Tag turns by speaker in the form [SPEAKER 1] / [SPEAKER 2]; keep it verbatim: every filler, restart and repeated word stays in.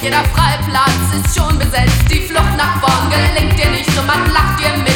[SPEAKER 1] jeder Freiplatz ist schon besetzt. Die Flucht nach vorn gelingt dir nicht und man lacht dir mit.